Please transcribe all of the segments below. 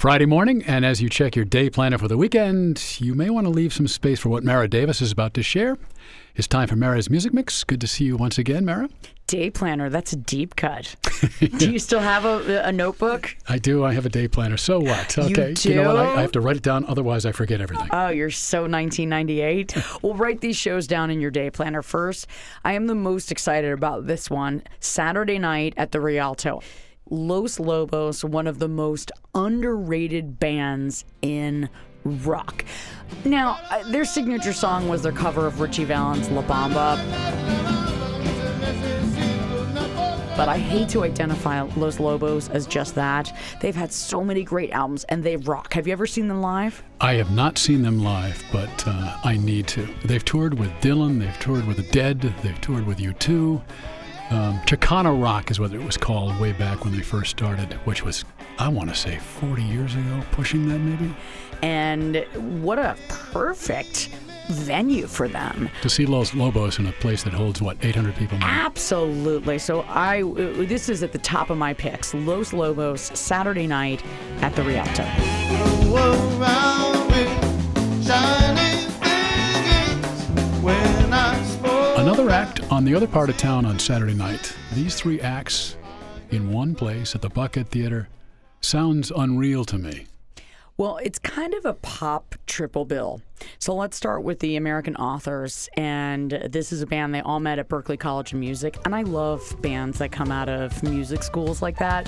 Friday morning, and as you check your day planner for the weekend, you may want to leave some space for what Mara Davis is about to share. It's time for Mara's Music Mix. Good to see you once again, Mara. Day planner, that's a deep cut. Do you still have a notebook? I do. I have a day planner. So what? Okay. You do? You know what? I have to write it down, otherwise I forget everything. Oh, you're so 1998. Well, write these shows down in your day planner first. I am the most excited about this one. Saturday night at the Rialto. Los Lobos, one of the most underrated bands in rock. Now, their signature song was their cover of Richie Valens' La Bamba. But I hate to identify Los Lobos as just that. They've had so many great albums, and they rock. Have you ever seen them live? I have not seen them live, but I need to. They've toured with Dylan, they've toured with The Dead, they've toured with U2. Chicano Rock is what it was called way back when they first started, which was, I want to say, 40 years ago, pushing that maybe. And what a perfect venue for them. To see Los Lobos in a place that holds, what, 800 people now? Absolutely. So this is at the top of my picks. Los Lobos, Saturday night at the Rialto. Another act on the other part of town on Saturday night. These three acts in one place at the Buckhead Theater sounds unreal to me. Well, it's kind of a pop triple bill. So let's start with the American Authors. And this is a band, they all met at Berklee College of Music. And I love bands that come out of music schools like that.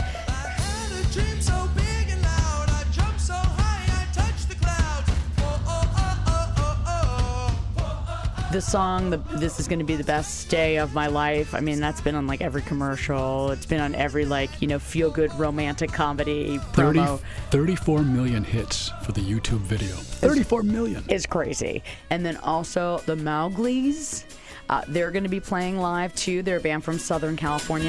The song, This Is Going to Be the Best Day of My Life, I mean, that's been on like every commercial. It's been on every feel-good romantic comedy promo. 34 million hits for the YouTube video. 34 million. It's crazy. And then also the Mowglis. They're going to be playing live too. They're a band from Southern California.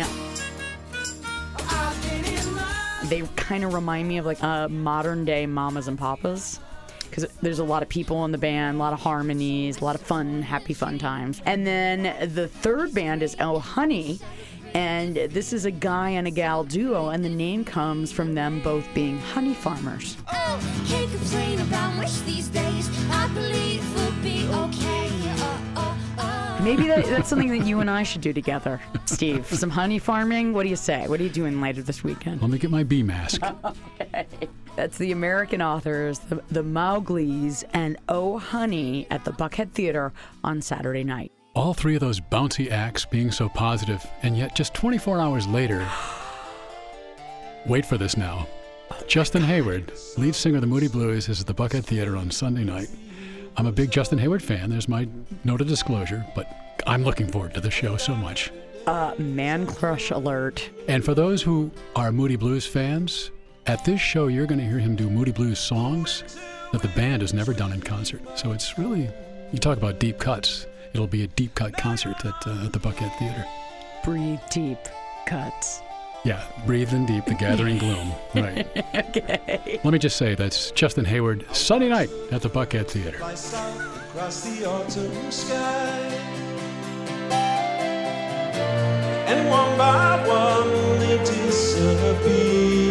They kind of remind me of like modern day Mamas and Papas. Because there's a lot of people in the band, a lot of harmonies, a lot of fun, happy fun times. And then the third band is Oh Honey, and this is a guy and a gal duo, and the name comes from them both being honey farmers. Oh, can't complain about much these days. I believe we'll be okay. Maybe that's something that you and I should do together, Steve. Some honey farming. What do you say? What are you doing later this weekend? Let me get my bee mask. Okay. That's the American Authors, the Mowglis, and Oh Honey at the Buckhead Theater on Saturday night. All three of those bouncy acts being so positive, and yet just 24 hours later, wait for this now, Justin Hayward, lead singer of the Moody Blues, is at the Buckhead Theater on Sunday night. I'm a big Justin Hayward fan. There's my note of disclosure, but I'm looking forward to the show so much. Man crush alert. And for those who are Moody Blues fans, at this show you're going to hear him do Moody Blues songs that the band has never done in concert. So it's really, you talk about deep cuts. It'll be a deep cut concert at the Buckhead Theater. Breathe deep cuts. Yeah, breathe in deep, the gathering gloom. Right. Okay. Let me just say, that's Justin Hayward, Sunday night at the Buckhead Theater. Across the autumn sky, and one by one they disappear.